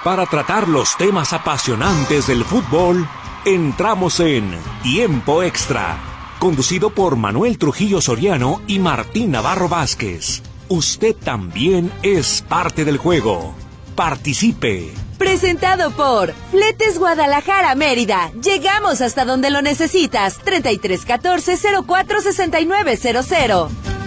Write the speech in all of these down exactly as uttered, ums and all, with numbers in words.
Para tratar los temas apasionantes del fútbol, entramos en Tiempo Extra, conducido por Manuel Trujillo Soriano y Martín Navarro Vázquez. Usted también es parte del juego. Participe. Presentado por Fletes Guadalajara Mérida. Llegamos hasta donde lo necesitas. treinta y tres catorce cero cuatro sesenta y nueve cero cero.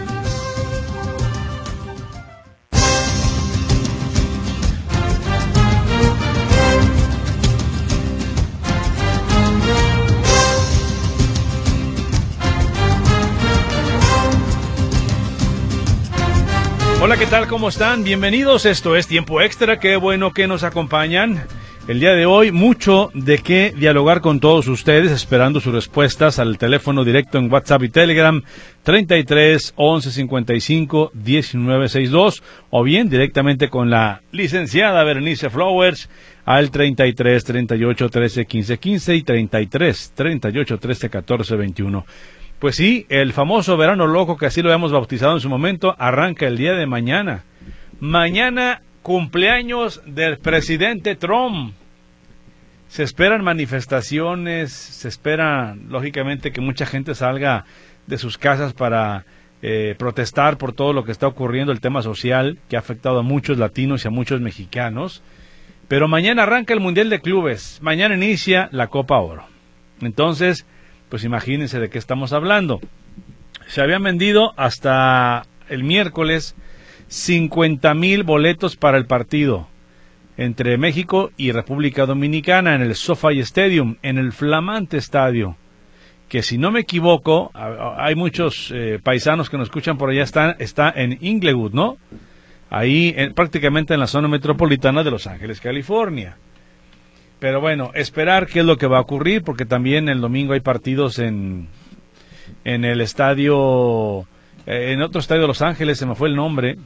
Hola, ¿qué tal? ¿Cómo están? Bienvenidos, esto es Tiempo Extra, qué bueno que nos acompañan. El día de hoy, mucho de qué dialogar con todos ustedes, esperando sus respuestas al teléfono directo en WhatsApp y Telegram, treinta y tres, once, cincuenta y cinco, diecinueve sesenta y dos, o bien directamente con la licenciada Berenice Flowers al treinta y tres, treinta y ocho, trece, quince, quince y treinta y tres, treinta y ocho, trece, catorce, veintiuno. Pues sí, el famoso verano loco, que así lo habíamos bautizado en su momento, arranca el día de mañana. Mañana, cumpleaños del presidente Trump. Se esperan manifestaciones, se espera, lógicamente, que mucha gente salga de sus casas para eh, protestar por todo lo que está ocurriendo, el tema social, que ha afectado a muchos latinos y a muchos mexicanos. Pero mañana arranca el Mundial de Clubes, mañana inicia la Copa Oro. Entonces, pues imagínense de qué estamos hablando. Se habían vendido hasta el miércoles cincuenta mil boletos para el partido entre México y República Dominicana en el SoFi Stadium, en el flamante estadio, que si no me equivoco, hay muchos eh, paisanos que nos escuchan por allá, están, está en Inglewood, ¿no? Ahí en, prácticamente en la zona metropolitana de Los Ángeles, California. Pero bueno, esperar qué es lo que va a ocurrir, porque también el domingo hay partidos en, en el estadio, eh, en otro estadio de Los Ángeles, se me fue el nombre,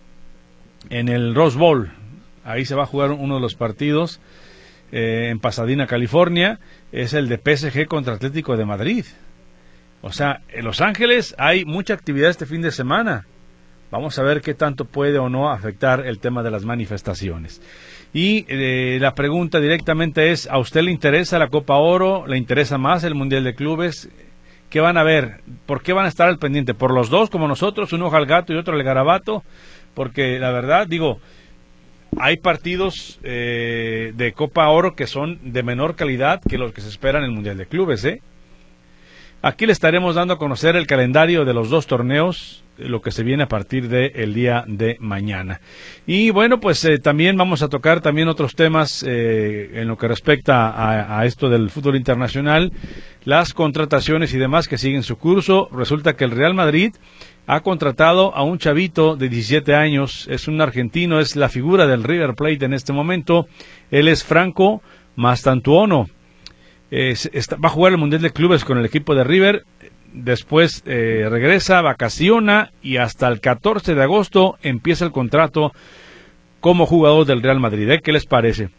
en el Rose Bowl. Ahí se va a jugar uno de los partidos, eh, en Pasadena, California, es el de P S G contra Atlético de Madrid. O sea, en Los Ángeles hay mucha actividad este fin de semana. Vamos a ver qué tanto puede o no afectar el tema de las manifestaciones. Y eh, la pregunta directamente es, ¿a usted le interesa la Copa Oro? ¿Le interesa más el Mundial de Clubes? ¿Qué van a ver? ¿Por qué van a estar al pendiente? ¿Por los dos como nosotros, un ojo al gato y otro al garabato? Porque la verdad, digo, hay partidos eh, de Copa Oro que son de menor calidad que los que se esperan en el Mundial de Clubes, ¿eh? Aquí le estaremos dando a conocer el calendario de los dos torneos, lo que se viene a partir del día de mañana. Y bueno, pues eh, también vamos a tocar también otros temas eh, en lo que respecta a, a esto del fútbol internacional, las contrataciones y demás que siguen su curso. Resulta que el Real Madrid ha contratado a un chavito de diecisiete años, es un argentino, es la figura del River Plate en este momento. Él es Franco Mastantuono. Eh, está, va a jugar el Mundial de Clubes con el equipo de River, después eh, regresa, vacaciona y hasta el catorce de agosto empieza el contrato como jugador del Real Madrid. ¿eh? ¿Qué les parece?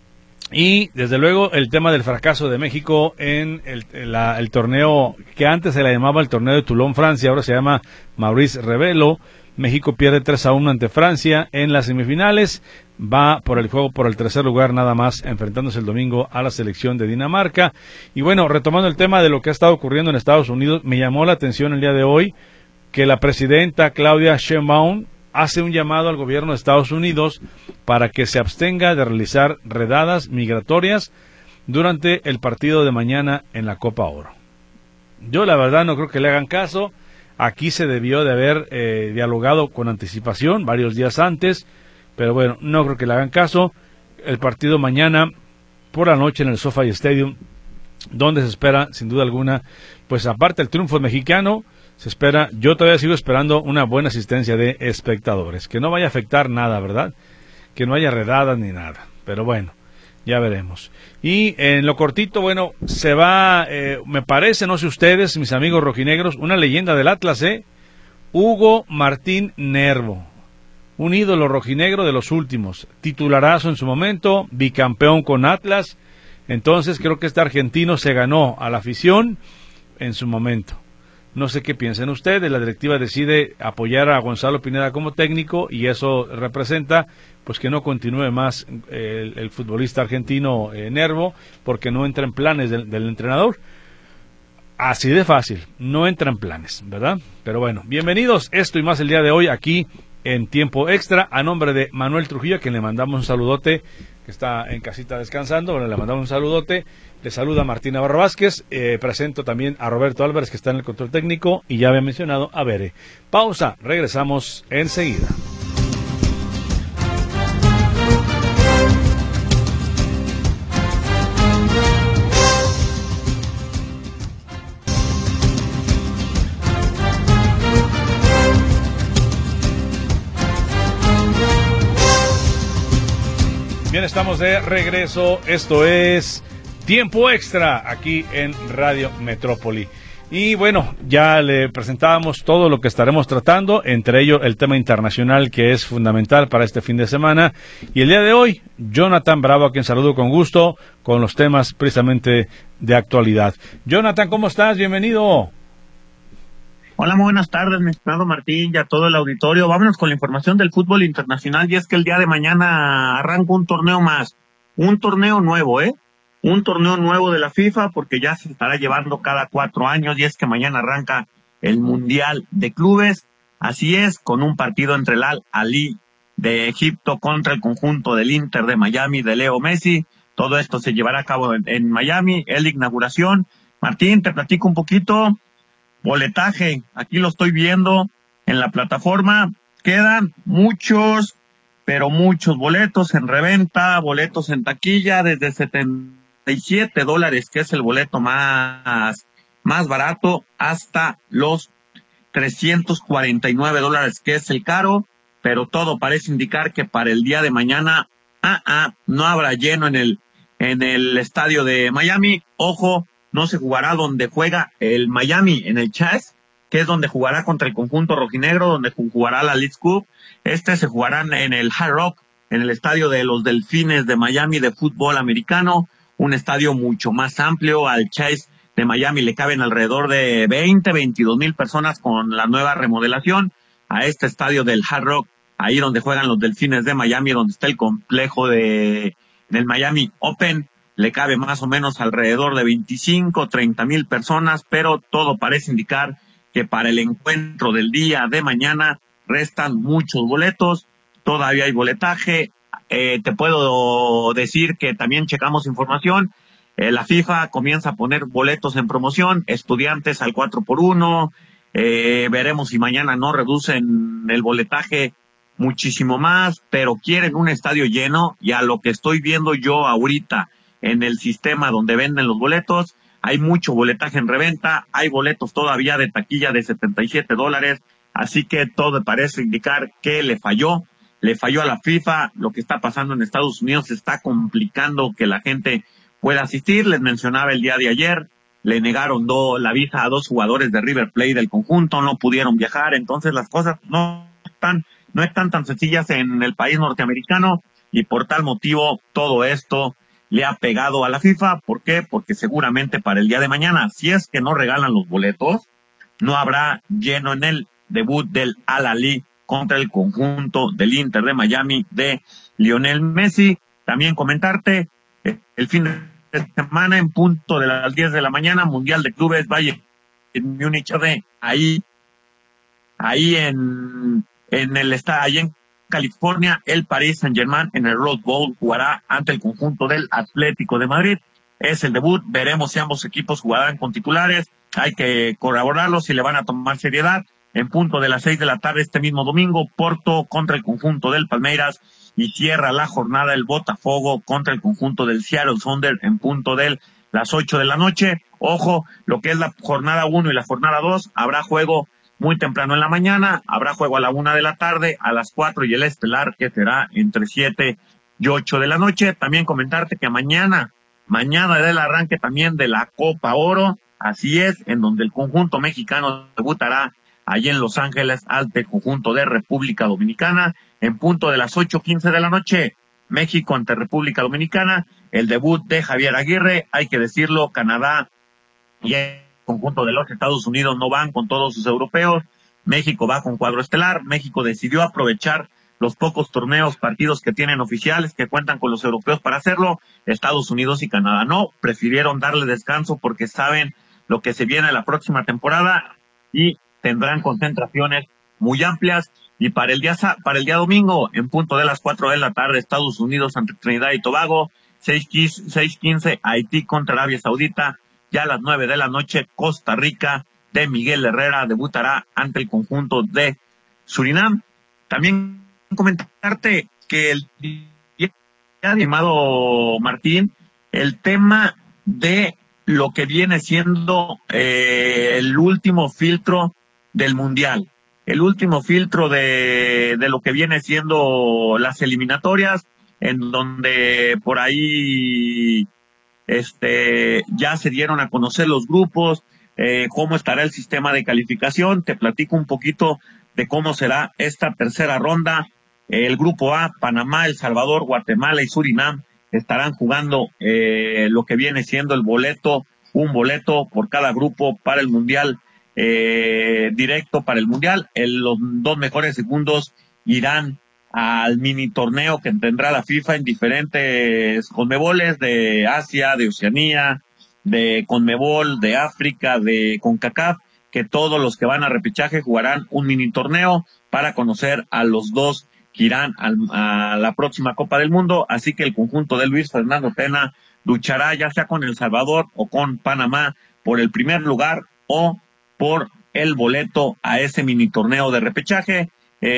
Y desde luego el tema del fracaso de México en el, la, el torneo que antes se le llamaba el torneo de Toulon, Francia, ahora se llama Maurice Revelo. México pierde tres a uno ante Francia en las semifinales, va por el juego por el tercer lugar nada más, enfrentándose el domingo a la selección de Dinamarca. Y bueno, retomando el tema de lo que ha estado ocurriendo en Estados Unidos, me llamó la atención el día de hoy que la presidenta Claudia Sheinbaum hace un llamado al gobierno de Estados Unidos para que se abstenga de realizar redadas migratorias durante el partido de mañana en la Copa Oro. Yo la verdad no creo que le hagan caso. Aquí se debió de haber eh, dialogado con anticipación varios días antes, pero bueno, no creo que le hagan caso. El partido mañana por la noche en el SoFi Stadium, donde se espera, sin duda alguna, pues aparte del triunfo mexicano, se espera, yo todavía sigo esperando una buena asistencia de espectadores, que no vaya a afectar nada, ¿verdad? Que no haya redadas ni nada, pero bueno, ya veremos. Y en lo cortito, bueno, se va, eh, me parece, no sé ustedes, mis amigos rojinegros, una leyenda del Atlas, ¿eh? Hugo Martín Nervo, un ídolo rojinegro de los últimos, titularazo en su momento, bicampeón con Atlas. Entonces creo que este argentino se ganó a la afición en su momento. No sé qué piensen ustedes. La directiva decide apoyar a Gonzalo Pineda como técnico y eso representa pues que no continúe más eh, el, el futbolista argentino eh, Nervo, porque no entra en planes del, del entrenador. Así de fácil, no entra en planes, ¿verdad? Pero bueno, bienvenidos, esto y más el día de hoy aquí en Tiempo Extra, a nombre de Manuel Trujillo, a quien le mandamos un saludote, que está en casita descansando. Bueno, le mandamos un saludote. Le saluda Martín Navarro Vázquez. Eh, presento también a Roberto Álvarez, que está en el control técnico, y ya había mencionado a Bere. Pausa, regresamos enseguida. Bien, estamos de regreso. Esto es Tiempo Extra aquí en Radio Metrópoli. Y bueno, ya le presentábamos todo lo que estaremos tratando, entre ellos el tema internacional, que es fundamental para este fin de semana. Y el día de hoy, Jonathan Bravo, a quien saludo con gusto, con los temas precisamente de actualidad. Jonathan, ¿cómo estás? Bienvenido. Hola, muy buenas tardes, mi estimado Martín, y a todo el auditorio. Vámonos con la información del fútbol internacional, y es que el día de mañana arranca un torneo más, un torneo nuevo, ¿eh? Un torneo nuevo de la FIFA, porque ya se estará llevando cada cuatro años, y es que mañana arranca el Mundial de Clubes. Así es, con un partido entre el Al-Ahly de Egipto contra el conjunto del Inter de Miami de Leo Messi. Todo esto se llevará a cabo en, en Miami, es la inauguración. Martín, te platico un poquito. Boletaje, aquí lo estoy viendo en la plataforma, quedan muchos, pero muchos boletos en reventa, boletos en taquilla, desde setenta y siete dólares, que es el boleto más, más barato, hasta los trescientos cuarenta y nueve dólares, que es el caro, pero todo parece indicar que para el día de mañana, ah, ah, no habrá lleno en el, en el estadio de Miami. Ojo, no se jugará donde juega el Miami, en el Chase, que es donde jugará contra el conjunto rojinegro, donde jugará la Leagues Cup. Este se jugará en el Hard Rock, en el estadio de los Delfines de Miami de fútbol americano, un estadio mucho más amplio. Al Chase de Miami le caben alrededor de veinte, veintidós mil personas con la nueva remodelación. A este estadio del Hard Rock, ahí donde juegan los Delfines de Miami, donde está el complejo de del Miami Open, le cabe más o menos alrededor de veinticinco, treinta mil personas, pero todo parece indicar que para el encuentro del día de mañana restan muchos boletos, todavía hay boletaje. Eh, te puedo decir que también checamos información, eh, la FIFA comienza a poner boletos en promoción, estudiantes al cuatro por uno, eh, veremos si mañana no reducen el boletaje muchísimo más, pero quieren un estadio lleno, y a lo que estoy viendo yo ahorita, en el sistema donde venden los boletos, hay mucho boletaje en reventa, hay boletos todavía de taquilla de setenta y siete dólares, así que todo parece indicar que le falló, le falló a la FIFA. Lo que está pasando en Estados Unidos está complicando que la gente pueda asistir. Les mencionaba el día de ayer, le negaron do, la visa a dos jugadores de River Plate del conjunto, no pudieron viajar, entonces las cosas no están, no están tan sencillas en el país norteamericano, y por tal motivo todo esto le ha pegado a la FIFA. ¿Por qué? Porque seguramente para el día de mañana, si es que no regalan los boletos, no habrá lleno en el debut del Al-Ahly contra el conjunto del Inter de Miami de Lionel Messi. También comentarte, el fin de semana en punto de las diez de la mañana, Mundial de Clubes, Bayern en Múnich, ahí, ahí en, en el estadio, ahí en California, el Paris Saint-Germain en el Rose Bowl jugará ante el conjunto del Atlético de Madrid. Es el debut, veremos si ambos equipos jugarán con titulares, hay que corroborarlo si le van a tomar seriedad. En punto de las seis de la tarde este mismo domingo, Porto contra el conjunto del Palmeiras, y cierra la jornada el Botafogo contra el conjunto del Seattle Sounders en punto de las ocho de la noche. Ojo, lo que es la jornada uno y la jornada dos, habrá juego muy temprano en la mañana, habrá juego a la una de la tarde, a las cuatro, y el estelar, que será entre siete y ocho de la noche. También comentarte que mañana, mañana era el arranque también de la Copa Oro, así es, en donde el conjunto mexicano debutará allí en Los Ángeles ante el conjunto de República Dominicana, en punto de las ocho quince de la noche, México ante República Dominicana, el debut de Javier Aguirre, hay que decirlo, Canadá y conjunto de los Estados Unidos no van con todos sus europeos. México va con cuadro estelar. México decidió aprovechar los pocos torneos, partidos que tienen oficiales, que cuentan con los europeos para hacerlo. Estados Unidos y Canadá no, prefirieron darle descanso porque saben lo que se viene la próxima temporada y tendrán concentraciones muy amplias. Y para el día para el día domingo, en punto de las cuatro de la tarde, Estados Unidos ante Trinidad y Tobago, seis quince Haití contra Arabia Saudita, ya a las nueve de la noche Costa Rica de Miguel Herrera debutará ante el conjunto de Surinam. También comentarte que el día, estimado Martín, el tema de lo que viene siendo eh, el último filtro del Mundial, el último filtro de, de lo que viene siendo las eliminatorias, en donde por ahí este ya se dieron a conocer los grupos, eh, cómo estará el sistema de calificación. Te platico un poquito de cómo será esta tercera ronda. El grupo A, Panamá, El Salvador, Guatemala y Surinam estarán jugando eh, lo que viene siendo el boleto, un boleto por cada grupo para el Mundial, eh, directo para el Mundial. El, los dos mejores segundos irán al mini torneo que tendrá la FIFA en diferentes conmeboles de Asia, de Oceanía, de Conmebol, de África, de CONCACAF, que todos los que van a repechaje jugarán un mini torneo para conocer a los dos que irán al, a la próxima Copa del Mundo. Así que el conjunto de Luis Fernando Tena luchará ya sea con El Salvador o con Panamá por el primer lugar o por el boleto a ese mini torneo de repechaje.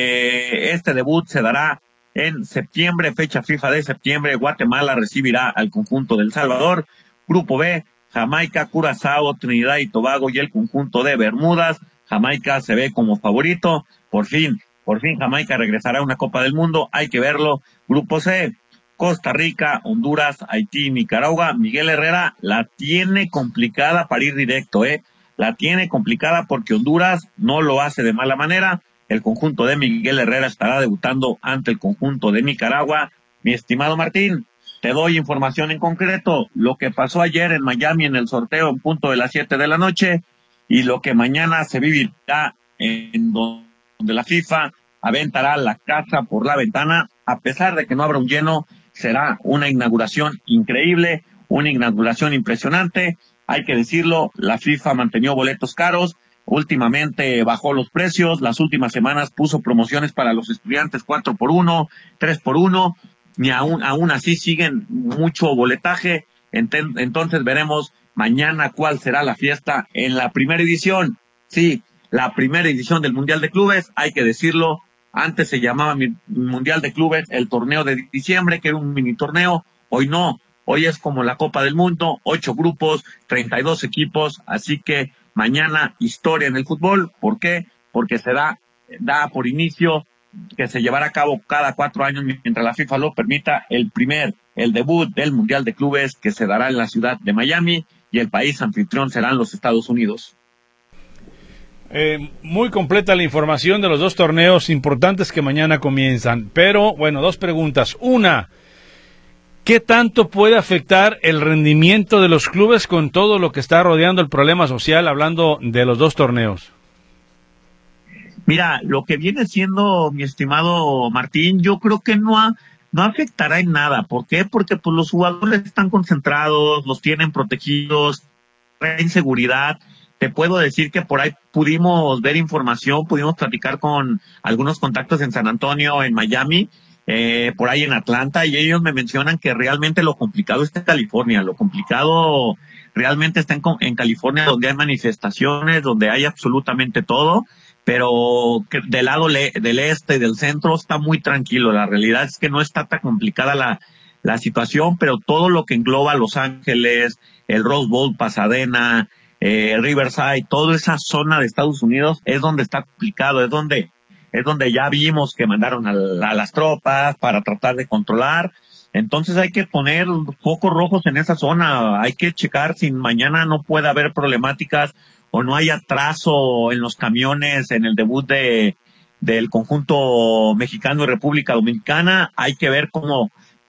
Eh, este debut se dará en septiembre, fecha FIFA de septiembre. Guatemala recibirá al conjunto de El Salvador. Grupo B, Jamaica, Curazao, Trinidad y Tobago y el conjunto de Bermudas. Jamaica se ve como favorito. Por fin, por fin Jamaica regresará a una Copa del Mundo. Hay que verlo. Grupo C, Costa Rica, Honduras, Haití y Nicaragua. Miguel Herrera la tiene complicada para ir directo, eh. La tiene complicada porque Honduras no lo hace de mala manera. El conjunto de Miguel Herrera estará debutando ante el conjunto de Nicaragua. Mi estimado Martín, te doy información en concreto. Lo que pasó ayer en Miami en el sorteo en punto de las siete de la noche y lo que mañana se vivirá en donde la FIFA aventará la casa por la ventana. A pesar de que no habrá un lleno, será una inauguración increíble, una inauguración impresionante. Hay que decirlo, la FIFA mantenió boletos caros. Últimamente bajó los precios, las últimas semanas puso promociones para los estudiantes cuatro por uno, tres por uno, ni aún, aún así siguen mucho boletaje. Enten, entonces veremos mañana cuál será la fiesta en la primera edición. Sí, la primera edición del Mundial de Clubes, hay que decirlo, antes se llamaba Mundial de Clubes el torneo de diciembre, que era un mini torneo, hoy no, hoy es como la Copa del Mundo, ocho grupos, treinta y dos equipos, así que mañana historia en el fútbol. ¿Por qué? Porque se da, da por inicio que se llevará a cabo cada cuatro años, mientras la FIFA lo permita, el primer, el debut del Mundial de Clubes que se dará en la ciudad de Miami y el país anfitrión serán los Estados Unidos. Eh, muy completa la información de los dos torneos importantes que mañana comienzan. Pero, bueno, dos preguntas. Una, ¿qué tanto puede afectar el rendimiento de los clubes con todo lo que está rodeando el problema social, hablando de los dos torneos? Mira, lo que viene siendo, mi estimado Martín, yo creo que no ha, no afectará en nada. ¿Por qué? Porque pues los jugadores están concentrados, los tienen protegidos, hay inseguridad. Te puedo decir que por ahí pudimos ver información, pudimos platicar con algunos contactos en San Antonio, en Miami, eh, por ahí en Atlanta, y ellos me mencionan que realmente lo complicado está en California, lo complicado realmente está en, en California, donde hay manifestaciones, donde hay absolutamente todo, pero que del lado le, del este y del centro está muy tranquilo. La realidad es que no está tan complicada la, la situación, pero todo lo que engloba Los Ángeles, el Rose Bowl, Pasadena, eh, Riverside, toda esa zona de Estados Unidos es donde está complicado, es donde es donde ya vimos que mandaron a, a las tropas para tratar de controlar. Entonces hay que poner focos rojos en esa zona, hay que checar si mañana no puede haber problemáticas o no hay atraso en los camiones en el debut de del conjunto mexicano y República Dominicana. Hay que ver cómo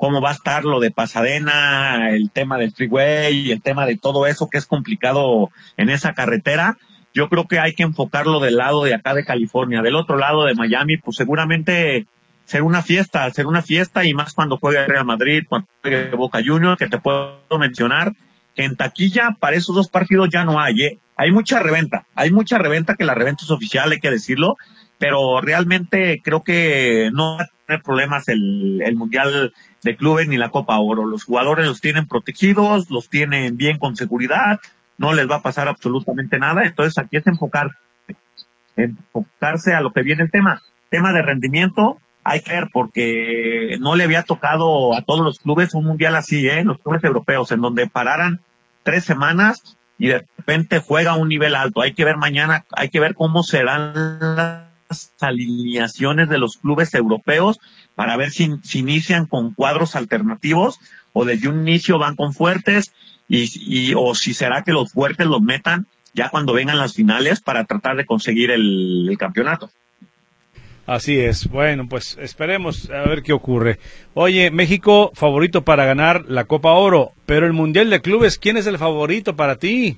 cómo va a estar lo de Pasadena, el tema del freeway y el tema de todo eso que es complicado en esa carretera. Yo creo que hay que enfocarlo del lado de acá de California. Del otro lado de Miami, pues seguramente ser una fiesta, ser una fiesta, y más cuando juegue Real Madrid, cuando juegue Boca Juniors, que te puedo mencionar que en taquilla para esos dos partidos ya no hay, ¿eh? Hay mucha reventa, hay mucha reventa, que la reventa es oficial, hay que decirlo, pero realmente creo que no va a tener problemas el, el Mundial de Clubes ni la Copa Oro. Los jugadores los tienen protegidos, los tienen bien con seguridad, no les va a pasar absolutamente nada. Entonces aquí es enfocar, enfocarse a lo que viene el tema, tema de rendimiento. Hay que ver, porque no le había tocado a todos los clubes un mundial así, ¿eh? Los clubes europeos, en donde pararan tres semanas y de repente juega a un nivel alto. Hay que ver mañana, hay que ver cómo serán las alineaciones de los clubes europeos para ver si, si inician con cuadros alternativos o desde un inicio van con fuertes y, y o si será que los fuertes los metan ya cuando vengan las finales para tratar de conseguir el, el campeonato. Así es. Bueno, pues esperemos a ver qué ocurre. Oye, México favorito para ganar la Copa Oro, pero el Mundial de Clubes, ¿quién es el favorito para ti?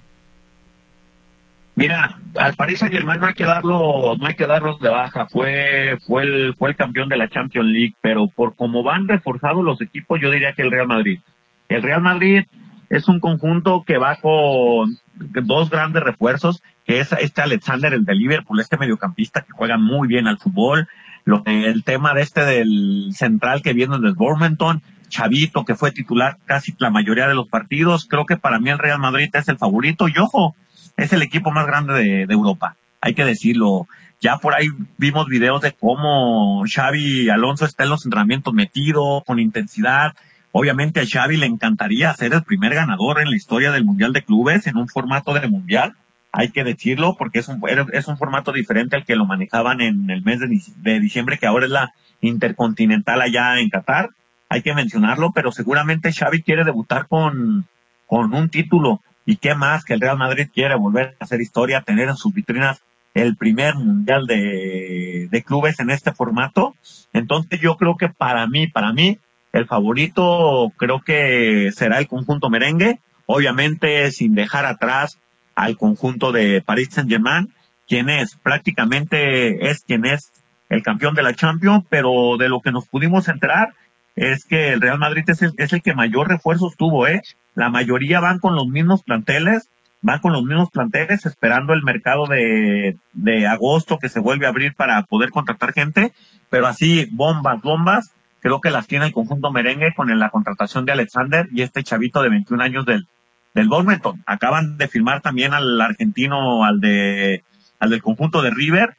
Mira, al Paris Saint-Germain no hay que darlo, no hay que darlos de baja. Fue, fue el, fue el campeón de la Champions League, pero por cómo van reforzados los equipos, yo diría que el Real Madrid. El Real Madrid es un conjunto que va con dos grandes refuerzos, que es este Alexander, el de Liverpool, este mediocampista que juega muy bien al fútbol. Lo, el tema de este del central que viene del Bournemouth, Chavito, que fue titular casi la mayoría de los partidos. Creo que para mí el Real Madrid es el favorito, y ojo, es el equipo más grande de, de Europa, hay que decirlo. Ya por ahí vimos videos de cómo Xavi Alonso está en los entrenamientos metido, con intensidad. Obviamente a Xavi le encantaría ser el primer ganador en la historia del Mundial de Clubes en un formato de Mundial, hay que decirlo, porque es un, es un formato diferente al que lo manejaban en el mes de, de diciembre, que ahora es la Intercontinental allá en Qatar. Hay que mencionarlo, pero seguramente Xavi quiere debutar con, con un título. Y qué más que el Real Madrid quiere volver a hacer historia, tener en sus vitrinas el primer Mundial de, de Clubes en este formato. Entonces yo creo que para mí, para mí, el favorito creo que será el conjunto merengue, obviamente sin dejar atrás al conjunto de Paris Saint-Germain, quien es prácticamente es quien es el campeón de la Champions, pero de lo que nos pudimos enterar es que el Real Madrid es el, es el que mayor refuerzos tuvo, ¿eh? La mayoría van con los mismos planteles, van con los mismos planteles esperando el mercado de, de agosto que se vuelve a abrir para poder contratar gente, pero así bombas, bombas, creo que las tiene el conjunto merengue con la contratación de Alexander y este chavito de veintiún años del del Bournemouth. Acaban de firmar también al argentino, al de al del conjunto de River,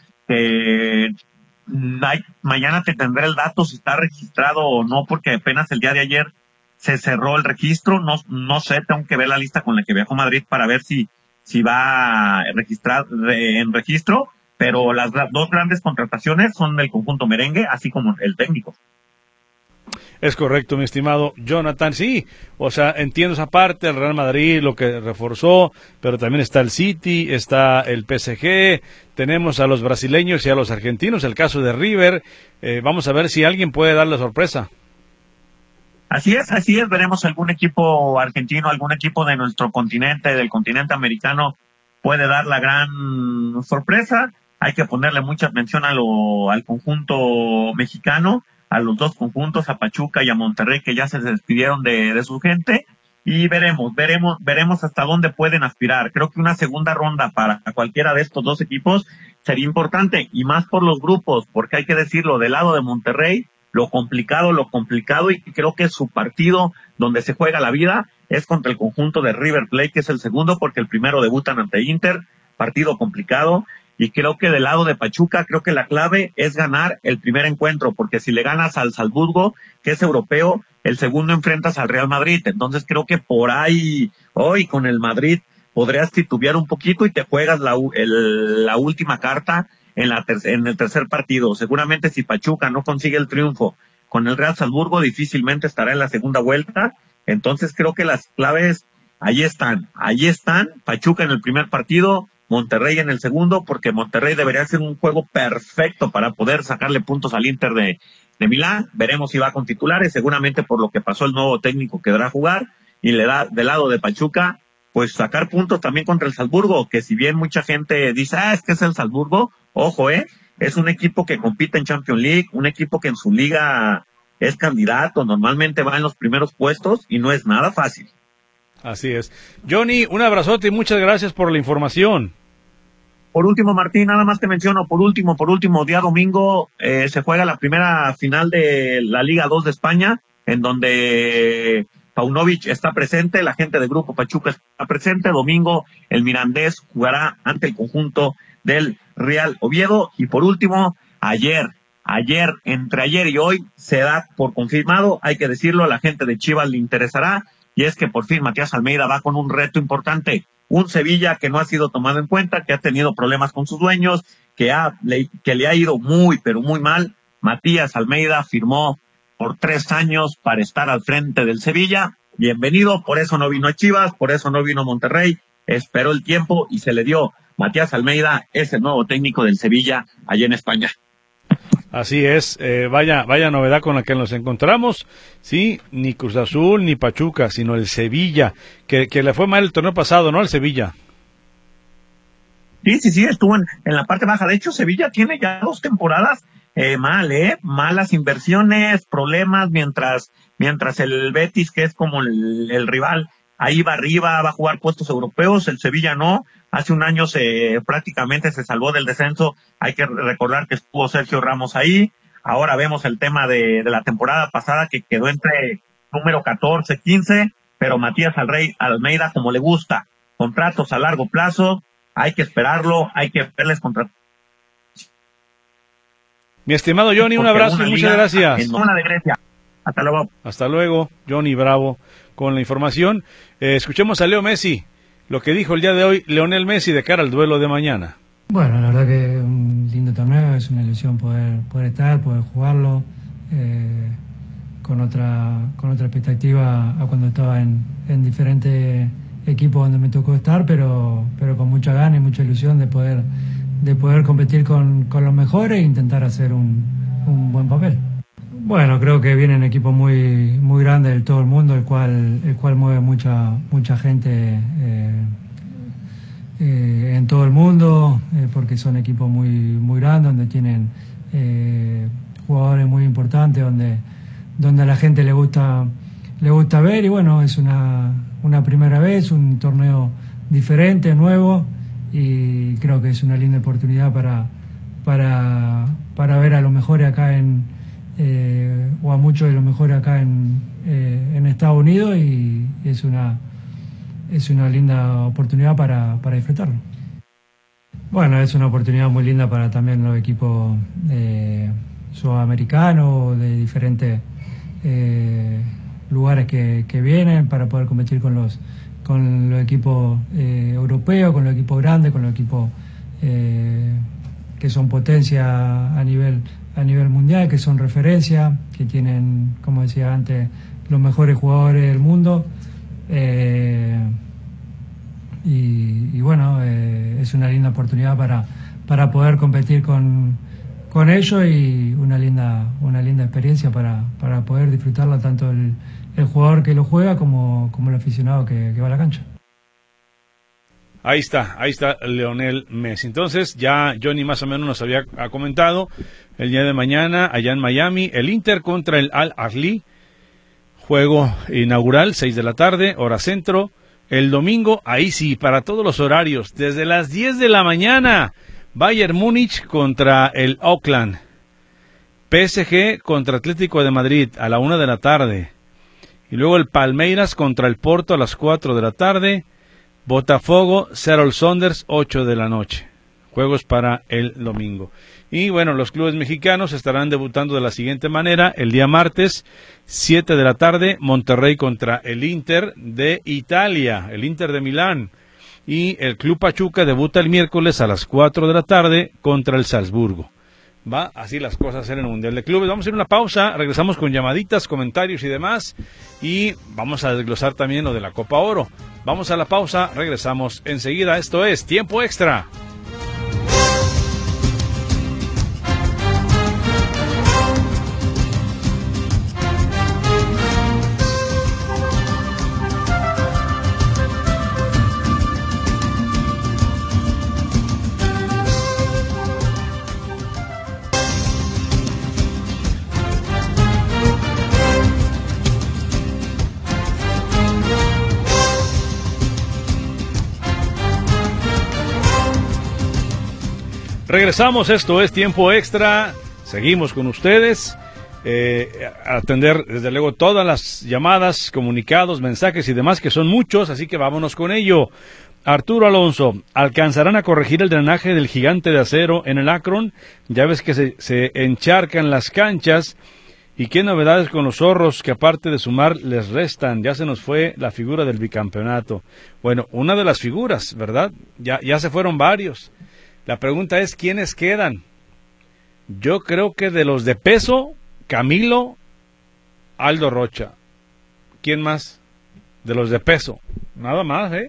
que hay, mañana te tendré el dato si está registrado o no, porque apenas el día de ayer se cerró el registro. No no sé, tengo que ver la lista con la que viajó Madrid para ver si si va a registrar en registro, pero las, las dos grandes contrataciones son del conjunto merengue, así como el técnico. Es correcto, mi estimado Jonathan. Sí, o sea, entiendo esa parte, el Real Madrid, lo que reforzó, pero también está el City, está el P S G, tenemos a los brasileños y a los argentinos, el caso de River. Eh, vamos a ver si alguien puede dar la sorpresa. Así es, así es, veremos algún equipo argentino, algún equipo de nuestro continente, del continente americano, puede dar la gran sorpresa. Hay que ponerle mucha atención a lo, al conjunto mexicano, a los dos conjuntos, a Pachuca y a Monterrey, que ya se despidieron de, de su gente, y veremos, veremos, veremos hasta dónde pueden aspirar. Creo que una segunda ronda para cualquiera de estos dos equipos sería importante, y más por los grupos, porque hay que decirlo, del lado de Monterrey, lo complicado, lo complicado, y creo que su partido donde se juega la vida es contra el conjunto de River Plate, que es el segundo, porque el primero debutan ante Inter, partido complicado. Y creo que del lado de Pachuca, creo que la clave es ganar el primer encuentro, porque si le ganas al Salzburgo, que es europeo, el segundo enfrentas al Real Madrid. Entonces creo que por ahí, hoy con el Madrid, podrías titubear un poquito y te juegas la, el, la última carta en, la ter- en el tercer partido. Seguramente si Pachuca no consigue el triunfo con el Real Salzburgo, difícilmente estará en la segunda vuelta. Entonces creo que las claves ahí están, ahí están. Pachuca en el primer partido, Monterrey en el segundo, porque Monterrey debería ser un juego perfecto para poder sacarle puntos al Inter de, de Milán. Veremos si va con titulares, seguramente por lo que pasó el nuevo técnico que dará a jugar, y le da del lado de Pachuca, pues sacar puntos también contra el Salzburgo, que si bien mucha gente dice, ah, es que es el Salzburgo, ojo, eh, es un equipo que compite en Champions League, un equipo que en su liga es candidato, normalmente va en los primeros puestos y no es nada fácil. Así es. Johnny, un abrazote y muchas gracias por la información. Por último, Martín, nada más te menciono, por último, por último, día domingo eh, se juega la primera final de la Liga dos de España, en donde Paunovic está presente, la gente del Grupo Pachuca está presente. Domingo el Mirandés jugará ante el conjunto del Real Oviedo. Y por último, ayer, ayer, entre ayer y hoy, se da por confirmado, hay que decirlo, a la gente de Chivas le interesará, y es que por fin Matías Almeida va con un reto importante. Un Sevilla que no ha sido tomado en cuenta, que ha tenido problemas con sus dueños, que, ha, le, que le ha ido muy, pero muy mal. Matías Almeida firmó por tres años para estar al frente del Sevilla. Bienvenido, por eso no vino a Chivas, por eso no vino a Monterrey, esperó el tiempo y se le dio. Matías Almeida es el nuevo técnico del Sevilla allá en España. Así es, eh, vaya, vaya novedad con la que nos encontramos, sí, ni Cruz Azul ni Pachuca, sino el Sevilla, que, que le fue mal el torneo pasado, ¿no? El Sevilla. Sí, sí, sí, estuvo en, en la parte baja. De hecho, Sevilla tiene ya dos temporadas eh, mal, ¿eh? Malas inversiones, problemas, mientras mientras el Betis, que es como el, el rival, ahí va arriba, va a jugar puestos europeos, el Sevilla no. Hace un año se prácticamente se salvó del descenso. Hay que recordar que estuvo Sergio Ramos ahí. Ahora vemos el tema de, de la temporada pasada, que quedó entre número catorce, quince, pero Matías Almeida, como le gusta, contratos a largo plazo, hay que esperarlo, hay que verles contratos. Mi estimado Johnny, un abrazo y muchas gracias. En zona de Grecia. Hasta luego. Hasta luego, Johnny Bravo, con la información. Eh, escuchemos a Leo Messi, lo que dijo el día de hoy Lionel Messi de cara al duelo de mañana. Bueno, la verdad que un lindo torneo, es una ilusión poder poder estar, poder jugarlo, eh, con otra con otra expectativa a cuando estaba en, en diferentes equipos donde me tocó estar, pero pero con mucha gana y mucha ilusión de poder de poder competir con, con los mejores e intentar hacer un, un buen papel. Bueno, creo que vienen equipos muy muy grandes de todo el mundo, el cual el cual mueve mucha mucha gente eh, eh, en todo el mundo, eh, porque son equipos muy muy grandes, donde tienen eh, jugadores muy importantes, donde donde a la gente le gusta le gusta ver, y bueno, es una una primera vez, un torneo diferente, nuevo, y creo que es una linda oportunidad para para para ver a los mejores acá en Eh, o a muchos de los mejores acá en, eh, en Estados Unidos, y es una es una linda oportunidad para, para disfrutarlo. Bueno, es una oportunidad muy linda para también los equipos eh, sudamericanos, de diferentes eh, lugares que, que vienen, para poder competir con los con los equipos eh, europeos, con los equipos grandes, con los equipos eh, que son potencia a nivel a nivel mundial, que son referencia, que tienen, como decía antes, los mejores jugadores del mundo. Eh, y, y bueno, eh, es una linda oportunidad para, para poder competir con, con ellos, y una linda, una linda experiencia para, para poder disfrutarla tanto el, el jugador que lo juega como, como el aficionado que, que va a la cancha. Ahí está, ahí está Lionel Messi. Entonces, ya Johnny más o menos nos había ha comentado, el día de mañana, allá en Miami, el Inter contra el Al Ahly, juego inaugural, seis de la tarde, hora centro. El domingo, ahí sí, para todos los horarios, desde las diez de la mañana, Bayern Múnich contra el Auckland, P S G contra Atlético de Madrid a la una de la tarde, y luego el Palmeiras contra el Porto a las cuatro de la tarde, Botafogo, Seattle Sounders, ocho de la noche. Juegos para el domingo. Y bueno, los clubes mexicanos estarán debutando de la siguiente manera. El día martes, siete de la tarde, Monterrey contra el Inter de Italia, el Inter de Milán. Y el Club Pachuca debuta el miércoles a las cuatro de la tarde contra el Salzburgo. va así las cosas en el Mundial de Clubes. Vamos a ir a una pausa, regresamos con llamaditas, comentarios y demás, y vamos a desglosar también lo de la Copa Oro. Vamos a la pausa, regresamos enseguida. Esto es Tiempo Extra. Regresamos, esto es Tiempo Extra, seguimos con ustedes, eh, a atender desde luego todas las llamadas, comunicados, mensajes y demás, que son muchos, así que vámonos con ello. Arturo Alonso, ¿alcanzarán a corregir el drenaje del Gigante de Acero en el Akron? Ya ves que se, se encharcan las canchas. ¿Y qué novedades con los Zorros que aparte de sumar les restan? Ya se nos fue la figura del bicampeonato. Bueno, una de las figuras, ¿verdad? Ya, ya se fueron varios. La pregunta es, ¿quiénes quedan? Yo creo que de los de peso, Camilo, Aldo Rocha. ¿Quién más? De los de peso. Nada más, ¿eh?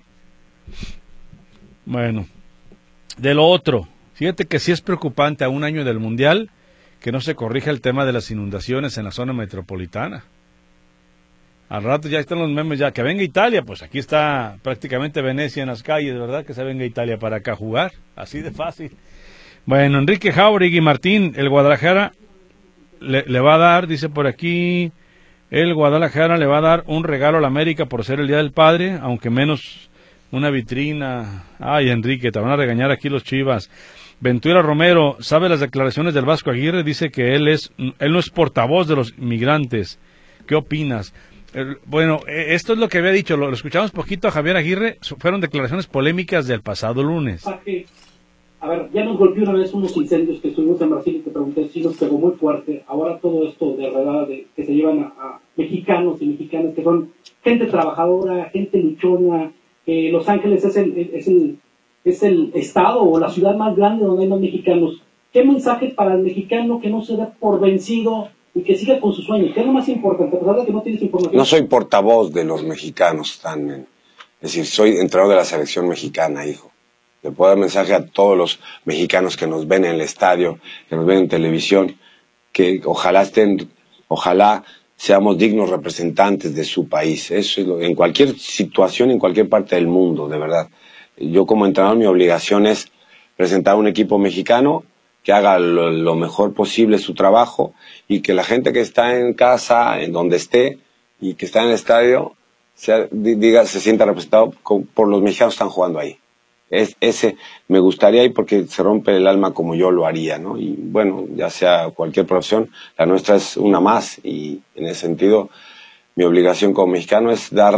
Bueno, de lo otro. Fíjate que sí es preocupante a un año del Mundial que no se corrija el tema de las inundaciones en la zona metropolitana. Al rato ya están los memes, ya que venga Italia, pues aquí está prácticamente Venecia en las calles, ¿verdad? Que se venga Italia para acá a jugar, así de fácil. Bueno, Enrique Jauregui Martín, el Guadalajara le, le va a dar, dice por aquí, el Guadalajara le va a dar un regalo a la América por ser el Día del Padre, aunque menos una vitrina. Ay, Enrique, te van a regañar aquí los Chivas. Ventura Romero, ¿sabe las declaraciones del Vasco Aguirre? Dice que él es, él no es portavoz de los migrantes. ¿Qué opinas? Bueno, esto es lo que había dicho, lo, lo escuchamos poquito a Javier Aguirre, fueron declaraciones polémicas del pasado lunes. A ver, ya nos golpeó una vez unos incendios que estuvimos en Brasil y te pregunté si nos pegó muy fuerte. Ahora todo esto de redada de que se llevan a, a mexicanos y mexicanas que son gente trabajadora, gente luchona. Eh, Los Ángeles es el, es el es el estado o la ciudad más grande donde hay más mexicanos. ¿Qué mensaje para el mexicano que no se da por vencido y que siga con sus sueños? ¿Qué es lo más importante? A pesar de que no tienes información. No soy portavoz de los mexicanos también. Es decir, soy entrenador de la selección mexicana, hijo. Le puedo dar mensaje a todos los mexicanos que nos ven en el estadio, que nos ven en televisión, que ojalá estén, ojalá seamos dignos representantes de su país. Eso es lo, en cualquier situación, en cualquier parte del mundo, de verdad. Yo como entrenador mi obligación es presentar un equipo mexicano que haga lo, lo mejor posible su trabajo y que la gente que está en casa, en donde esté y que está en el estadio, sea, diga, se sienta representado por los mexicanos que están jugando ahí. Es, ese me gustaría ir porque se rompe el alma como yo lo haría, ¿no? Y bueno, ya sea cualquier profesión, la nuestra es una más y en ese sentido mi obligación como mexicano es dar.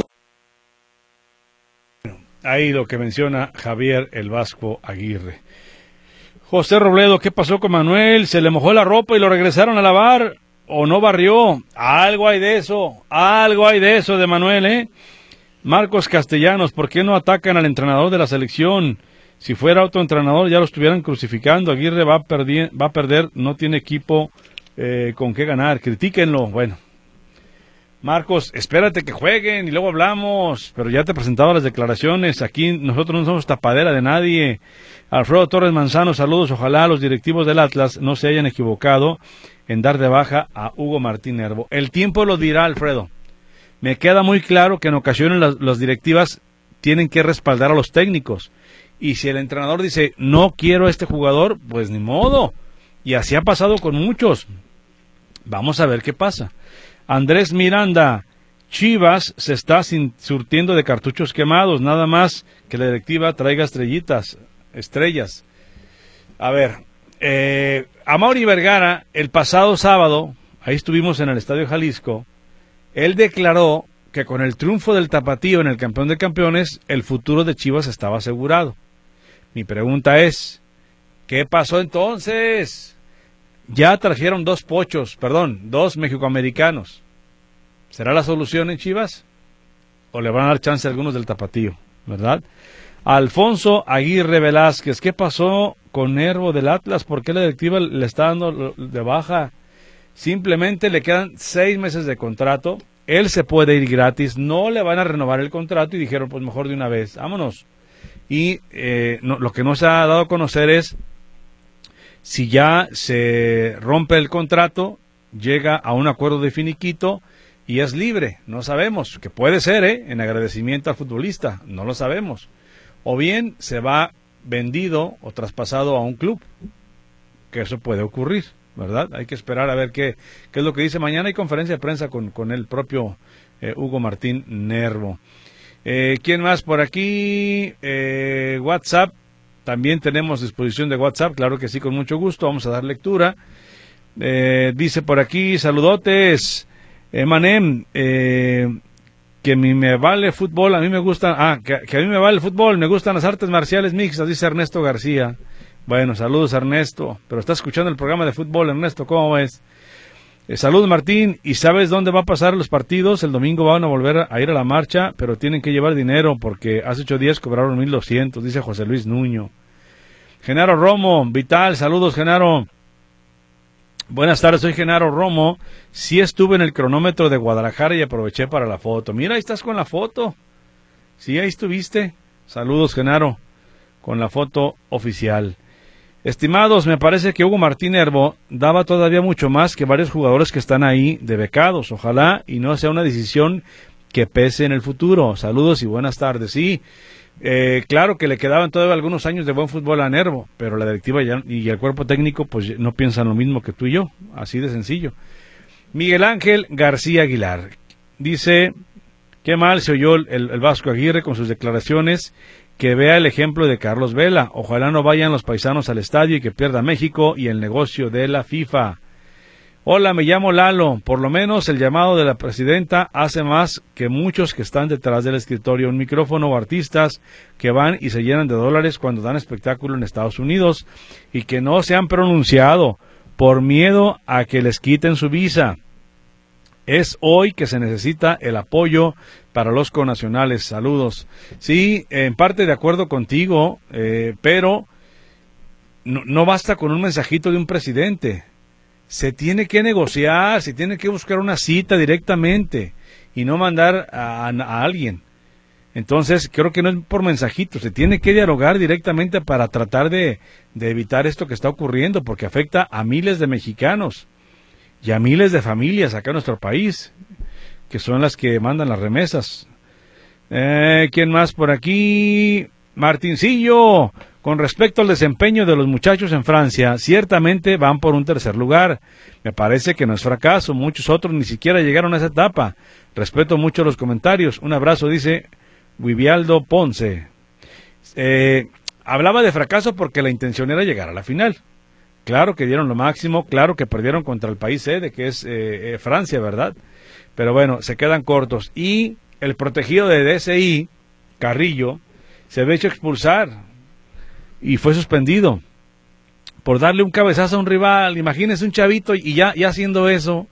Ahí lo que menciona Javier el Vasco Aguirre. José Robledo, ¿qué pasó con Manuel? ¿Se le mojó la ropa y lo regresaron a lavar? ¿O no barrió? Algo hay de eso, algo hay de eso de Manuel, ¿eh? Marcos Castellanos, ¿por qué no atacan al entrenador de la selección? Si fuera otro entrenador ya lo estuvieran crucificando. Aguirre va a, perdi- va a perder, no tiene equipo eh, con qué ganar. Critíquenlo. Bueno, Marcos, espérate que jueguen y luego hablamos. Pero ya te presentaba las declaraciones. Aquí nosotros no somos tapadera de nadie. Alfredo Torres Manzano, saludos. Ojalá los directivos del Atlas no se hayan equivocado en dar de baja a Hugo Martín Nervo. El tiempo lo dirá, Alfredo. Me queda muy claro que en ocasiones las, las directivas tienen que respaldar a los técnicos. Y si el entrenador dice, no quiero a este jugador, pues ni modo. Y así ha pasado con muchos. Vamos a ver qué pasa. Andrés Miranda, Chivas se está sin, surtiendo de cartuchos quemados. Nada más que la directiva traiga estrellitas, estrellas. A ver, eh, Amaury Vergara, el pasado sábado, ahí estuvimos en el Estadio Jalisco. Él declaró que con el triunfo del Tapatío en el Campeón de Campeones, el futuro de Chivas estaba asegurado. Mi pregunta es, ¿qué pasó entonces? Ya trajeron dos pochos, perdón, dos mexicoamericanos. ¿Será la solución en Chivas? ¿O le van a dar chance a algunos del Tapatío, verdad? Alfonso Aguirre Velázquez, ¿qué pasó con Nervo del Atlas? ¿Por qué la directiva le está dando de baja? Simplemente le quedan seis meses de contrato, él se puede ir gratis, no le van a renovar el contrato y dijeron, pues mejor de una vez, vámonos. Y eh, no, lo que no se ha dado a conocer es si ya se rompe el contrato, llega a un acuerdo de finiquito y es libre, no sabemos, que puede ser, ¿eh? En agradecimiento al futbolista, no lo sabemos. O bien se va vendido o traspasado a un club, que eso puede ocurrir, ¿verdad? Hay que esperar a ver qué, qué es lo que dice. Mañana hay conferencia de prensa con, con el propio eh, Hugo Martín Nervo. Eh, ¿Quién más por aquí? Eh, WhatsApp, también tenemos disposición de WhatsApp, claro que sí, con mucho gusto, vamos a dar lectura. Eh, dice por aquí, saludotes, eh, Manem, eh, que a mí me vale fútbol, a mí me gusta, ah, que, que a mí me vale el fútbol, me gustan las artes marciales mixtas, dice Ernesto García. Bueno, saludos Ernesto, pero está escuchando el programa de fútbol, Ernesto, ¿cómo ves? Eh, saludos Martín, ¿y sabes dónde va a pasar los partidos? El domingo van a volver a ir a la marcha, pero tienen que llevar dinero porque hace ocho días cobraron mil doscientos, dice José Luis Nuño. Genaro Romo, Vital, saludos Genaro. Buenas tardes, soy Genaro Romo. Sí estuve en el cronómetro de Guadalajara y aproveché para la foto. Mira, ahí estás con la foto. Sí, ahí estuviste. Saludos, Genaro, con la foto oficial. Estimados, me parece que Hugo Martín Nervo daba todavía mucho más que varios jugadores que están ahí de becados. Ojalá y no sea una decisión que pese en el futuro. Saludos y buenas tardes. Sí, Eh, claro que le quedaban todavía algunos años de buen fútbol a Nervo, pero la directiva ya, y el cuerpo técnico pues no piensan lo mismo que tú y yo, así de sencillo. Miguel Ángel García Aguilar dice, qué mal se oyó el, el Vasco Aguirre con sus declaraciones, que vea el ejemplo de Carlos Vela, ojalá no vayan los paisanos al estadio y que pierda México y el negocio de la FIFA. Hola, me llamo Lalo. Por lo menos el llamado de la presidenta hace más que muchos que están detrás del escritorio. Un micrófono o artistas que van y se llenan de dólares cuando dan espectáculo en Estados Unidos y que no se han pronunciado por miedo a que les quiten su visa. Es hoy que se necesita el apoyo para los connacionales. Saludos. Sí, en parte de acuerdo contigo, eh, pero no, no basta con un mensajito de un presidente. Se tiene que negociar, se tiene que buscar una cita directamente y no mandar a, a, a alguien. Entonces, creo que no es por mensajitos, se tiene que dialogar directamente para tratar de, de evitar esto que está ocurriendo, porque afecta a miles de mexicanos y a miles de familias acá en nuestro país, que son las que mandan las remesas. Eh, ¿Quién más por aquí? Martincillo. Con respecto al desempeño de los muchachos en Francia, ciertamente van por un tercer lugar. Me parece que no es fracaso, muchos otros ni siquiera llegaron a esa etapa. Respeto mucho los comentarios. Un abrazo, dice Vivialdo Ponce. Eh, hablaba de fracaso porque la intención era llegar a la final. Claro que dieron lo máximo, claro que perdieron contra el país sede, que es eh, eh, Francia, ¿verdad? Pero bueno, se quedan cortos. Y el protegido de D S I, Carrillo, se había hecho expulsar y fue suspendido por darle un cabezazo a un rival. Imagínese un chavito y ya, ya haciendo eso.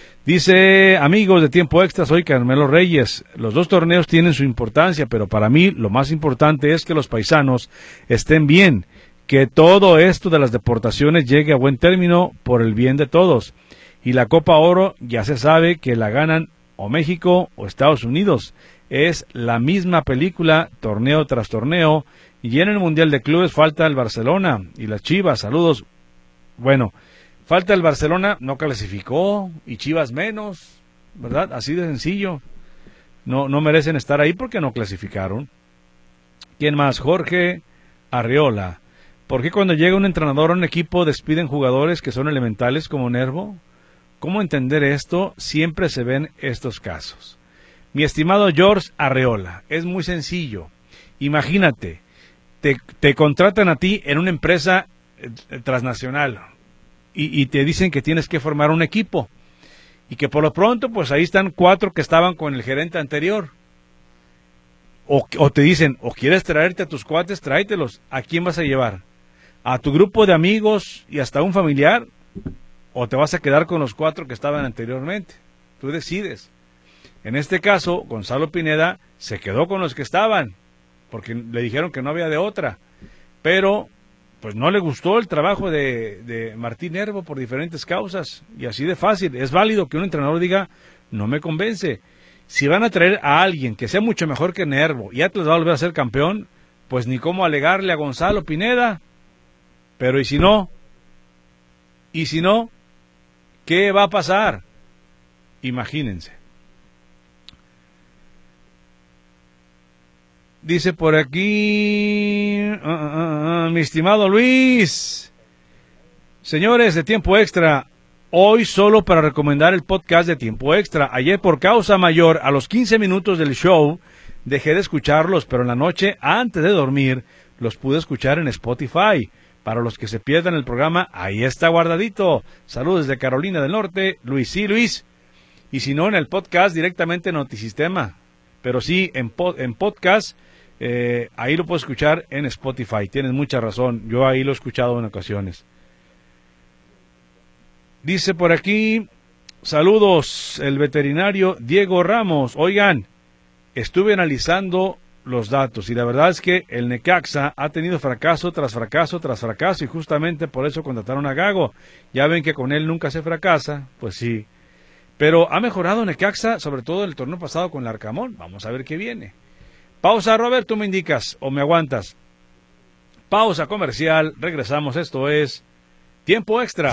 Dice, amigos de Tiempo Extra, soy Carmelo Reyes. Los dos torneos tienen su importancia, pero para mí lo más importante es que los paisanos estén bien, que todo esto de las deportaciones llegue a buen término por el bien de todos. Y la Copa Oro ya se sabe que la ganan o México o Estados Unidos. Es la misma película, torneo tras torneo. Y en el Mundial de Clubes falta el Barcelona y las Chivas. Saludos. Bueno, falta el Barcelona, no clasificó, y Chivas menos, ¿verdad? Así de sencillo. No, no merecen estar ahí porque no clasificaron. ¿Quién más? Jorge Arriola. ¿Por qué cuando llega un entrenador a un equipo despiden jugadores que son elementales como Nervo? ¿Cómo entender esto? Siempre se ven estos casos. Mi estimado George Arreola, es muy sencillo. Imagínate, te, te contratan a ti en una empresa eh, transnacional y, y te dicen que tienes que formar un equipo y que por lo pronto pues ahí están cuatro que estaban con el gerente anterior. O, o te dicen, o quieres traerte a tus cuates, tráetelos. ¿A quién vas a llevar? ¿A tu grupo de amigos y hasta un familiar? ¿O te vas a quedar con los cuatro que estaban anteriormente? Tú decides. En este caso, Gonzalo Pineda se quedó con los que estaban, porque le dijeron que no había de otra. Pero pues no le gustó el trabajo de, de Martín Nervo por diferentes causas, y así de fácil. Es válido que un entrenador diga, no me convence. Si van a traer a alguien que sea mucho mejor que Nervo y Atlas va a volver a ser campeón, pues ni cómo alegarle a Gonzalo Pineda. Pero ¿y si no? ¿Y si no? ¿Qué va a pasar? Imagínense. Dice por aquí, uh, uh, uh, mi estimado Luis, señores de Tiempo Extra, hoy solo para recomendar el podcast de Tiempo Extra. Ayer por causa mayor, a los quince minutos del show, dejé de escucharlos, pero en la noche, antes de dormir, los pude escuchar en Spotify. Para los que se pierdan el programa, ahí está guardadito. Saludos desde Carolina del Norte, Luis. Sí, Luis. Y si no, en el podcast directamente en Notisistema. Pero sí, en, po en podcast, eh, ahí lo puedo escuchar en Spotify. Tienes mucha razón. Yo ahí lo he escuchado en ocasiones. Dice por aquí, saludos, el veterinario Diego Ramos. Oigan, estuve analizando los datos y la verdad es que el Necaxa ha tenido fracaso tras fracaso tras fracaso y justamente por eso contrataron a Gago. Ya ven que con él nunca se fracasa, pues sí. Pero ha mejorado Necaxa, sobre todo el torneo pasado con el Arcamón. Vamos a ver qué viene. Pausa, Robert, tú me indicas o me aguantas. Pausa comercial, regresamos, esto es Tiempo Extra.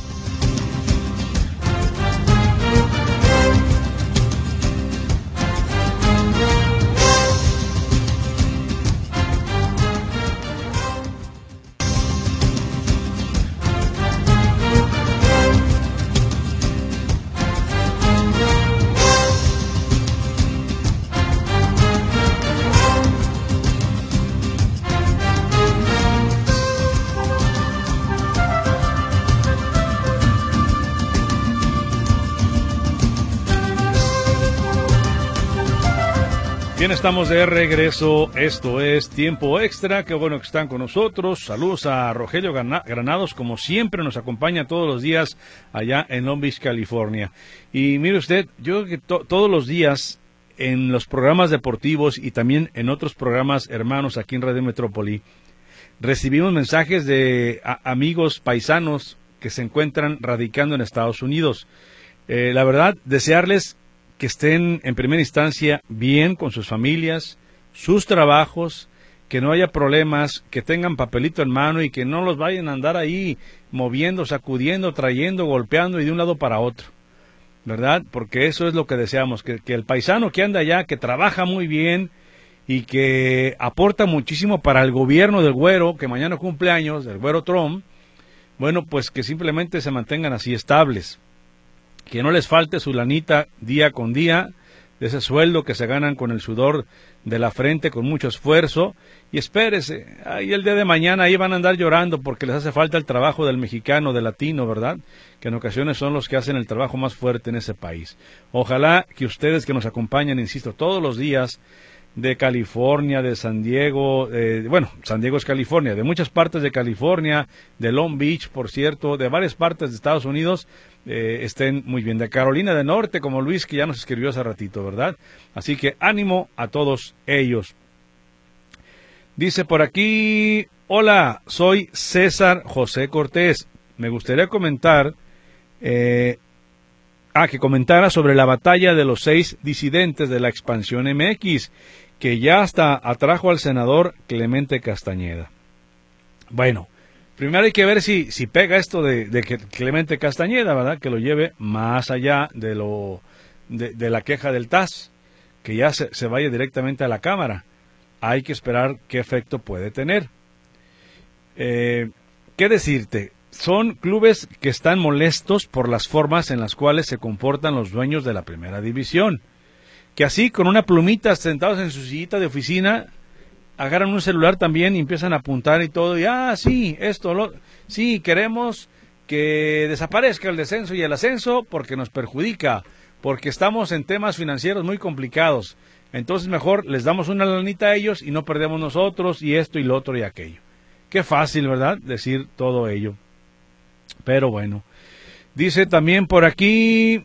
Bien, estamos de regreso, esto es Tiempo Extra, qué bueno que están con nosotros. Saludos a Rogelio Granados, como siempre nos acompaña todos los días allá en Long Beach, California. Y mire usted, yo creo que to todos los días en los programas deportivos y también en otros programas hermanos aquí en Radio Metrópoli, recibimos mensajes de a amigos paisanos que se encuentran radicando en Estados Unidos. Eh, la verdad, desearles que estén en primera instancia bien con sus familias, sus trabajos, que no haya problemas, que tengan papelito en mano y que no los vayan a andar ahí moviendo, sacudiendo, trayendo, golpeando y de un lado para otro, ¿verdad? Porque eso es lo que deseamos, que, que el paisano que anda allá, que trabaja muy bien y que aporta muchísimo para el gobierno del güero, que mañana cumple años, del güero Trump, bueno, pues que simplemente se mantengan así estables. Que no les falte su lanita día con día, de ese sueldo que se ganan con el sudor de la frente, con mucho esfuerzo, y espérese, ahí el día de mañana ahí van a andar llorando porque les hace falta el trabajo del mexicano, del latino, ¿verdad? Que en ocasiones son los que hacen el trabajo más fuerte en ese país. Ojalá que ustedes que nos acompañan, insisto, todos los días, de California, de San Diego, eh, bueno, San Diego es California, de muchas partes de California, de Long Beach, por cierto, de varias partes de Estados Unidos, eh, estén muy bien. De Carolina del Norte, como Luis, que ya nos escribió hace ratito, ¿verdad? Así que ánimo a todos ellos. Dice por aquí, hola, soy César José Cortés. Me gustaría comentar, eh, ah, que comentara sobre la batalla de los seis disidentes de la expansión M X, que ya hasta atrajo al senador Clemente Castañeda. Bueno, primero hay que ver si, si pega esto de, de que Clemente Castañeda, ¿verdad? Que lo lleve más allá de lo de, de la queja del T A S, que ya se, se vaya directamente a la Cámara. Hay que esperar qué efecto puede tener. Eh, ¿Qué decirte? Son clubes que están molestos por las formas en las cuales se comportan los dueños de la primera división. Que así, con una plumita, sentados en su sillita de oficina, agarran un celular también y empiezan a apuntar y todo. Y, ah, sí, esto, lo, sí, queremos que desaparezca el descenso y el ascenso porque nos perjudica, porque estamos en temas financieros muy complicados. Entonces, mejor les damos una lanita a ellos y no perdemos nosotros y esto y lo otro y aquello. Qué fácil, ¿verdad?, decir todo ello. Pero bueno, dice también por aquí,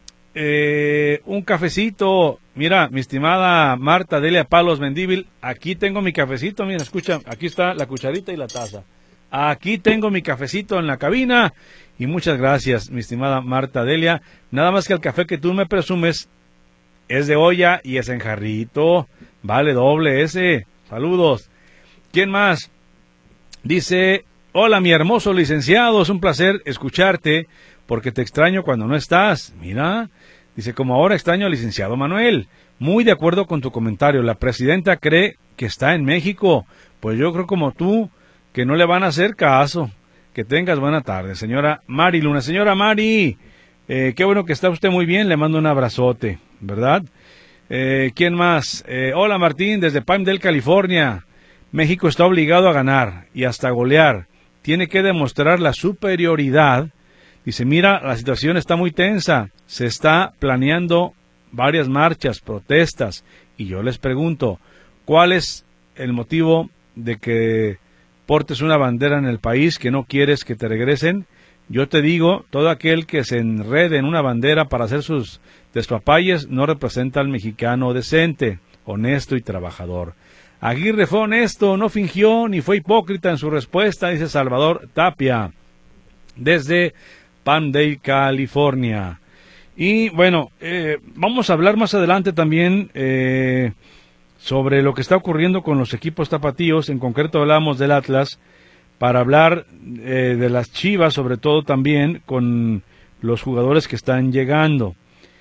eh, un cafecito. Mira, mi estimada Marta Delia Palos Mendíbil, aquí tengo mi cafecito, mira, escucha, aquí está la cucharita y la taza. Aquí tengo mi cafecito en la cabina y muchas gracias, mi estimada Marta Delia. Nada más que el café que tú me presumes es de olla y es en jarrito. Vale doble ese. Saludos. ¿Quién más? Dice, hola mi hermoso licenciado, es un placer escucharte porque te extraño cuando no estás. Mira, dice, como ahora extraño al licenciado Manuel. Muy de acuerdo con tu comentario, la presidenta cree que está en México. Pues yo creo como tú, que no le van a hacer caso. Que tengas buena tarde, señora Mari Luna. Señora Mari, eh, qué bueno que está usted muy bien, le mando un abrazote, ¿verdad? Eh, ¿Quién más? Eh, hola Martín, desde Palmdale, California. México está obligado a ganar y hasta golear. Tiene que demostrar la superioridad. Dice, mira, la situación está muy tensa. Se está planeando varias marchas, protestas. Y yo les pregunto, ¿cuál es el motivo de que portes una bandera en el país que no quieres que te regresen? Yo te digo, todo aquel que se enrede en una bandera para hacer sus despapalles no representa al mexicano decente, honesto y trabajador. Aguirre fue honesto, no fingió ni fue hipócrita en su respuesta, dice Salvador Tapia, desde Palmdale, California. Y bueno, eh, vamos a hablar más adelante también eh, sobre lo que está ocurriendo con los equipos tapatíos. En concreto hablamos del Atlas, para hablar eh, de las Chivas, sobre todo también con los jugadores que están llegando.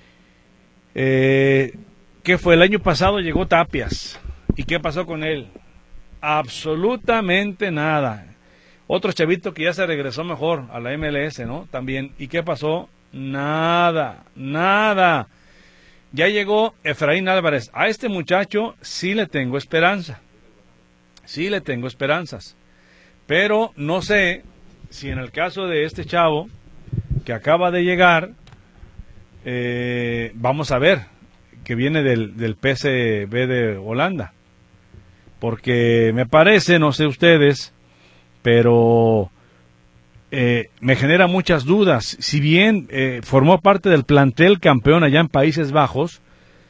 Eh, ¿Qué fue? El año pasado llegó Tapias. ¿Y qué pasó con él? Absolutamente nada. Otro chavito que ya se regresó mejor a la M L S, ¿no? También. ¿Y qué pasó? Nada, nada. Ya llegó Efraín Álvarez. A este muchacho sí le tengo esperanza. Sí le tengo esperanzas. Pero no sé si en el caso de este chavo que acaba de llegar, eh, vamos a ver, que viene del, del P S V de Holanda. Porque me parece, no sé ustedes, pero eh, me genera muchas dudas. Si bien eh, formó parte del plantel campeón allá en Países Bajos,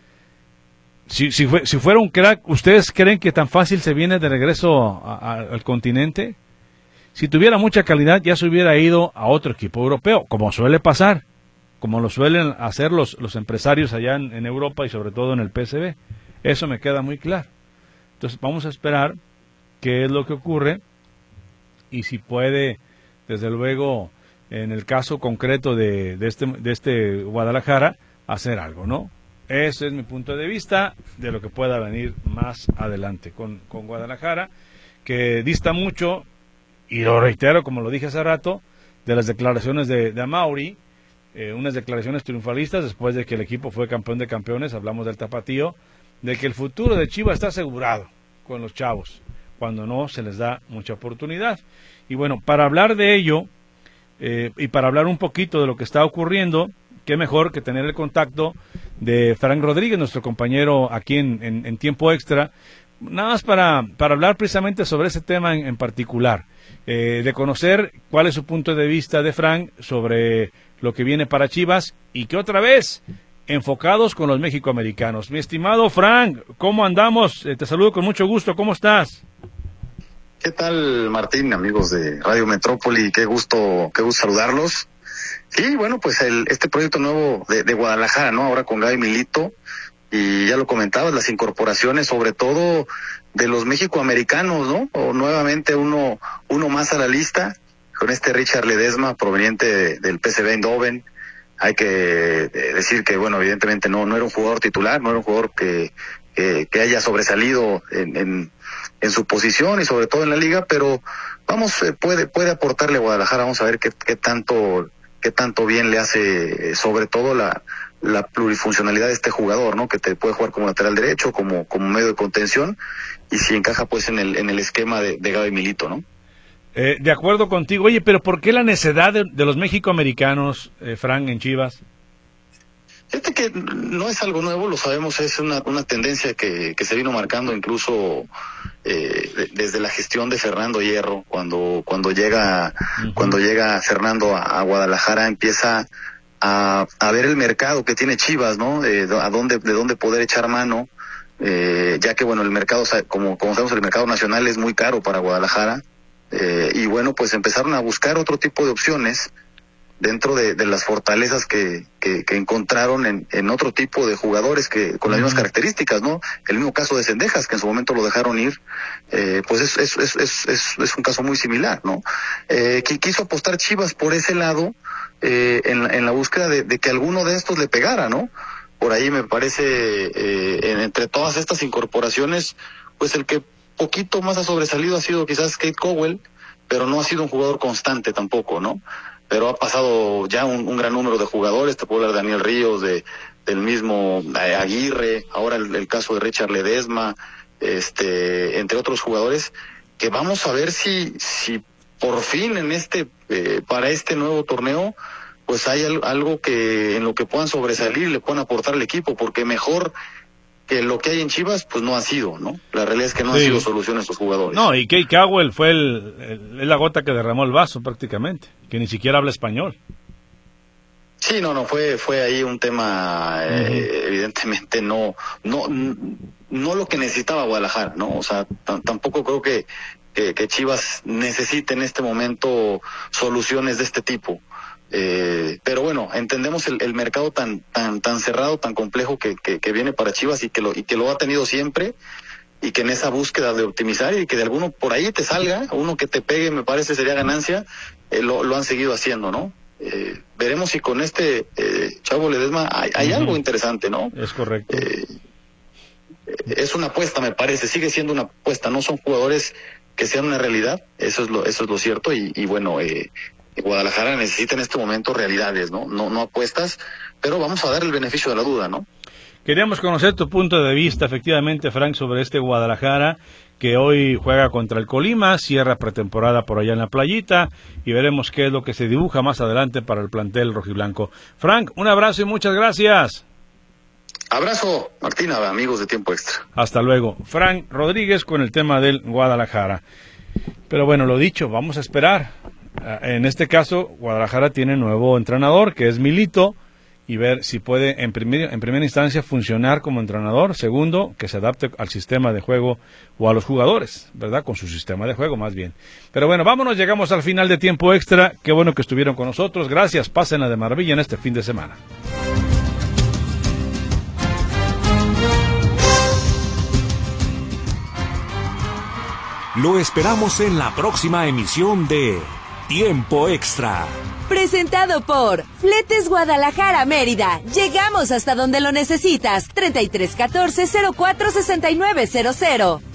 si, si, fue, si fuera un crack, ¿ustedes creen que tan fácil se viene de regreso a, a, al continente? Si tuviera mucha calidad ya se hubiera ido a otro equipo europeo, como suele pasar, como lo suelen hacer los, los empresarios allá en, en Europa y sobre todo en el P S V. Eso me queda muy claro. Entonces vamos a esperar qué es lo que ocurre y si puede, desde luego, en el caso concreto de, de, este, de este Guadalajara, hacer algo, ¿no? Ese es mi punto de vista de lo que pueda venir más adelante con, con Guadalajara, que dista mucho, y lo reitero como lo dije hace rato, de las declaraciones de, de Amaury, eh, unas declaraciones triunfalistas después de que el equipo fue campeón de campeones, hablamos del tapatío, de que el futuro de Chivas está asegurado con los chavos, cuando no se les da mucha oportunidad. Y bueno, para hablar de ello, eh, y para hablar un poquito de lo que está ocurriendo, qué mejor que tener el contacto de Frank Rodríguez, nuestro compañero aquí en, en, en Tiempo Extra, nada más para, para hablar precisamente sobre ese tema en, en particular, eh, de conocer cuál es su punto de vista de Frank sobre lo que viene para Chivas, y que otra vez enfocados con los mexicoamericanos. Mi estimado Frank, ¿cómo andamos? Eh, te saludo con mucho gusto, ¿cómo estás? ¿Qué tal, Martín, amigos de Radio Metrópoli? Qué gusto, qué gusto saludarlos. Sí, bueno, pues el, este proyecto nuevo de, de Guadalajara, ¿no? Ahora con Gaby Milito, y ya lo comentabas, las incorporaciones, sobre todo de los mexicoamericanos, ¿no? O nuevamente uno, uno más a la lista, con este Richard Ledesma, proveniente de, del P S V Eindhoven. Hay que decir que, bueno, evidentemente no, no era un jugador titular, no era un jugador que, que, que haya sobresalido en, en, en su posición y sobre todo en la liga, pero vamos, eh, puede, puede aportarle a Guadalajara. Vamos a ver qué, qué tanto, qué tanto bien le hace, sobre todo la, la plurifuncionalidad de este jugador, ¿no? Que te puede jugar como lateral derecho, como, como medio de contención, y si encaja pues en el, en el esquema de, de Gaby Milito, ¿no? Eh, de acuerdo contigo. Oye, pero ¿por qué la necedad de, de los mexicoamericanos, eh, Frank, en Chivas? Fíjate que no es algo nuevo, lo sabemos, es una, una tendencia que, que se vino marcando incluso eh, de, desde la gestión de Fernando Hierro. Cuando cuando llega uh-huh. cuando llega Fernando a, a Guadalajara, empieza a, a ver el mercado que tiene Chivas, ¿no? Eh, a dónde, de dónde poder echar mano, eh, ya que bueno, el mercado, como, como sabemos, el mercado nacional es muy caro para Guadalajara. Eh, y bueno, pues empezaron a buscar otro tipo de opciones dentro de, de las fortalezas que, que, que encontraron en, en otro tipo de jugadores que con las mismas características, ¿no? El mismo caso de Cendejas, que en su momento lo dejaron ir, eh, pues es, es, es, es, es, es un caso muy similar, ¿no? Eh, que quiso apostar Chivas por ese lado, eh, en, en la búsqueda de, de que alguno de estos le pegara, ¿no? Por ahí me parece, eh, en, entre todas estas incorporaciones, pues el que poquito más ha sobresalido ha sido quizás Kate Cowell, pero no ha sido un jugador constante tampoco, ¿no? Pero ha pasado ya un, un gran número de jugadores, te puedo hablar de Daniel Ríos, de del mismo eh, Aguirre, ahora el, el caso de Richard Ledesma, este, entre otros jugadores, que vamos a ver si, si por fin en este, eh, para este nuevo torneo, pues hay al, algo que, en lo que puedan sobresalir, le puedan aportar al equipo, porque mejor que lo que hay en Chivas, pues no ha sido, ¿no? La realidad es que no sí. han sido soluciones estos jugadores. No, y Kate Cowell fue el, el, la gota que derramó el vaso prácticamente, que ni siquiera habla español. Sí, no, no, fue fue ahí un tema, uh-huh. eh, evidentemente no, no no lo que necesitaba Guadalajara, ¿no? O sea, t- tampoco creo que, que, que Chivas necesite en este momento soluciones de este tipo. Eh, pero bueno, entendemos el, el mercado tan tan tan cerrado, tan complejo que, que, que viene para Chivas y que lo y que lo ha tenido siempre, y que en esa búsqueda de optimizar y que de alguno por ahí te salga, uno que te pegue, me parece sería ganancia, eh, lo, lo han seguido haciendo, ¿no? Eh, veremos si con este eh, Chavo Ledesma hay, hay uh-huh. algo interesante, ¿no? Es correcto. Eh, es una apuesta, me parece, sigue siendo una apuesta, no son jugadores que sean una realidad, eso es lo eso es lo cierto, y, y bueno, eh, Guadalajara necesita en este momento realidades, ¿no? No, no apuestas, pero vamos a dar el beneficio de la duda, ¿no? Queríamos conocer tu punto de vista, efectivamente, Frank, sobre este Guadalajara que hoy juega contra el Colima, cierra pretemporada por allá en la playita, y veremos qué es lo que se dibuja más adelante para el plantel rojiblanco. Frank, un abrazo y muchas gracias. Abrazo, Martina, amigos de Tiempo Extra. Hasta luego. Frank Rodríguez con el tema del Guadalajara. Pero bueno, lo dicho, vamos a esperar. En este caso, Guadalajara tiene nuevo entrenador, que es Milito, y ver si puede en, primer, en primera instancia funcionar como entrenador. Segundo, que se adapte al sistema de juego o a los jugadores, ¿verdad? Con su sistema de juego más bien. Pero bueno, vámonos, llegamos al final de Tiempo Extra. Qué bueno que estuvieron con nosotros. Gracias, pásenla de maravilla en este fin de semana. Lo esperamos en la próxima emisión de Tiempo Extra. Presentado por Fletes Guadalajara Mérida. Llegamos hasta donde lo necesitas. treinta y tres catorce cero cuatro sesenta y nueve cero cero.